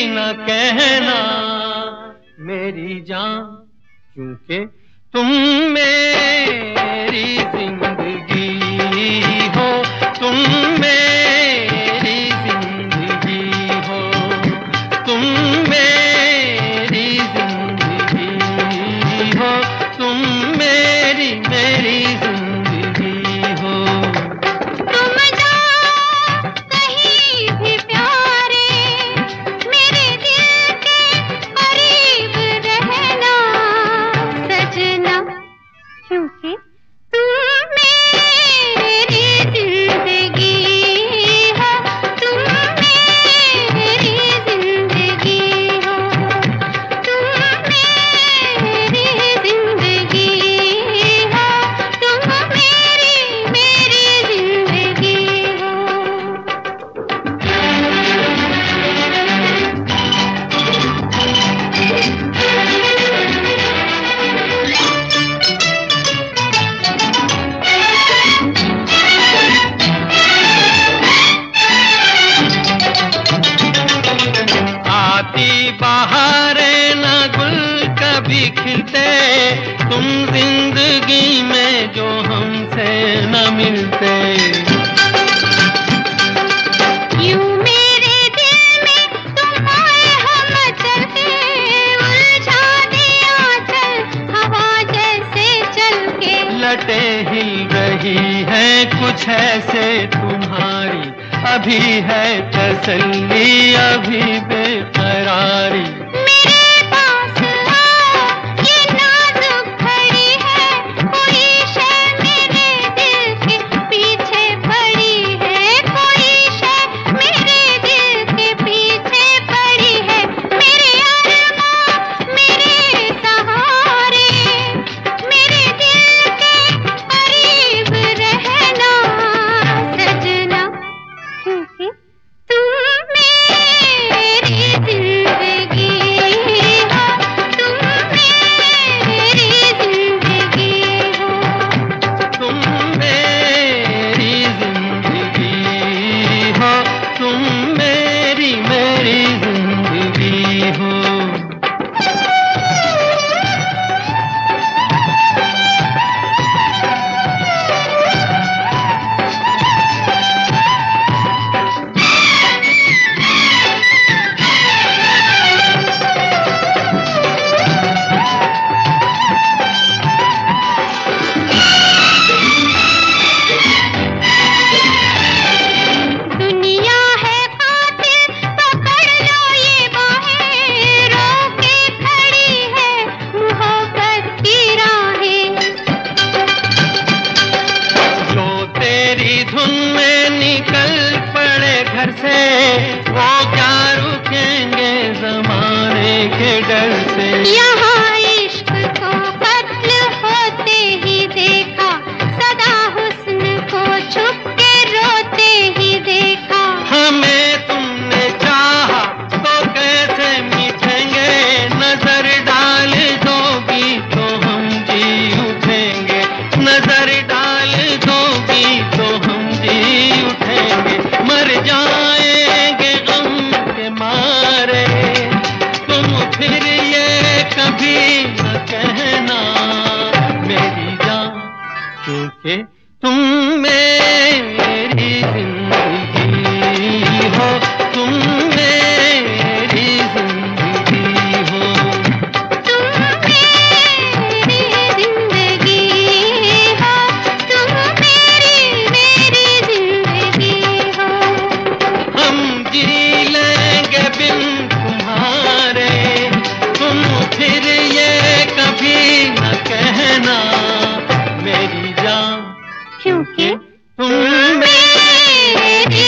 न कहना मेरी जान, क्योंकि तुम मेरी जिंदगी हो, तुम मेरी जिंदगी हो, तुम मेरी जिंदगी हो, तुम मेरी मेरी जिंदगी हो। तुम जाओ कहीं भी प्यारे, मेरे दिल के करीब रहना सजना, क्योंकि तुम मेरी जिंदगी हो, तुम मेरी जिंदगी हो, तुम मेरी जिंदगी हो, तुम मेरी जिंदगी हो। आती बहारें न गुल कभी खिलते, तुम जिंदगी में जो हमसे न मिलते। यूं मेरे दिल में तुम आए हम चलते, उलझा दिया चल हवा जैसे चल के। लटें हिल रही है कुछ ऐसे तुम्हारी, अभी है तसल्ली अभी बेकरारी। मेरे पास आओ ये नाजुक घड़ी है, कोई शय मेरे दिल के पीछे पड़ी है, कोई शय मेरे दिल के पीछे पड़ी है। मेरे अरमां मेरे सहारे, मेरे दिल के करीब रहना सजना, क्योंकि तुम मेरी जिंदगी हो, तुम मेरी जिंदगी हो। तुम मेरी जिंदगी हो, तुम मेरी मेरी जिंदगी हो। दुनिया है कातिल पकड़ लो ये बाहें, रोके खड़ी है मोहब्बत की राहें। जो तेरी धुन में निकल पड़े घर से, वो क्या रुकेंगे जमाने के डर से। यहाँ इश्क को कत्ल होते ही देखा, सदा हुस्न को छुप के रोते ही देखा। हमें तुमने चाहा तो कैसे मिटेंगे, नजर डाल दोगी तो हम जी उठेंगे, नजर डाल दोगी तो हम जी उठेंगे। मर जाएंगे गम के मारे, तुम फिर ये कभी न कहना मेरी जान, क्योंकि तुम मेरी जिंदगी हो, तुम मेरी जिंदगी हो। तुम मेरी जिंदगी हो, तुम मेरी जिंदगी हो। हम जी लेंगे बिन तुम्हारे, तुम फिर ये कभी न कहना मेरी जान, क्योंकि तुम मेरी